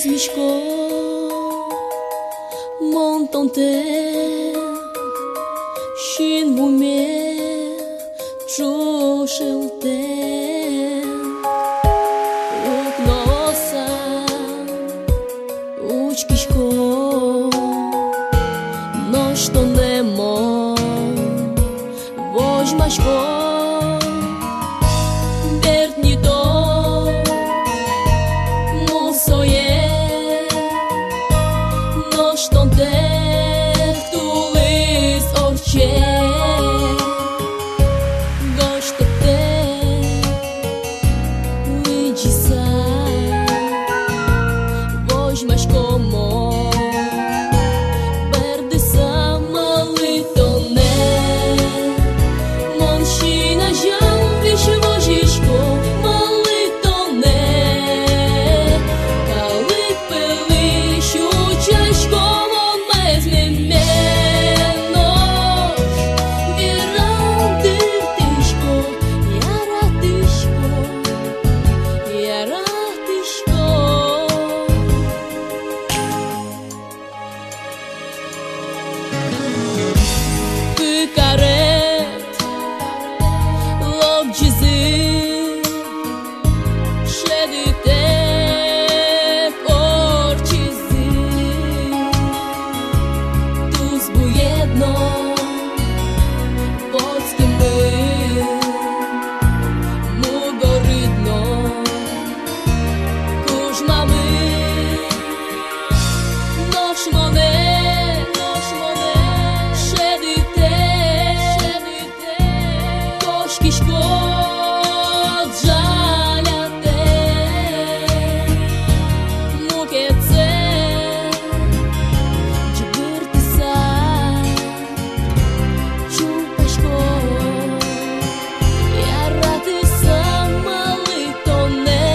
mișco Montonte Și-n lume Ciușelte Укноса Учкишко Но что немо Возьмашко Вертнито Мусое Но что Тулис орче Gosto-te Luigiza Voz mais como Verde samalitone Monshina jam vish vojishko Malitone Kalipeli shuchashko Mon mezme Caret, loc gizi, ședite orcizi, tu zbujedno, vodski my, mugoridno, kuž mamy, noć mone. Kishko Jalyate Muketse Jibirtisa Chupashko Yaratisa Malitone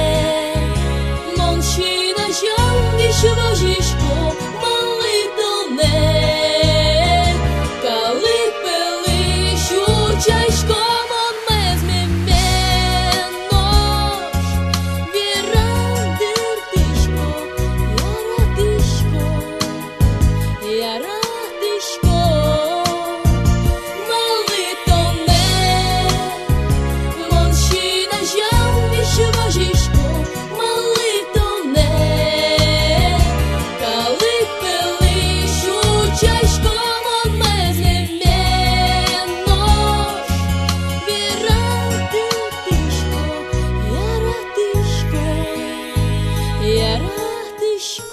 Monshina jam vishvojishko Malitone Kalipeli shuchashko Yaratishko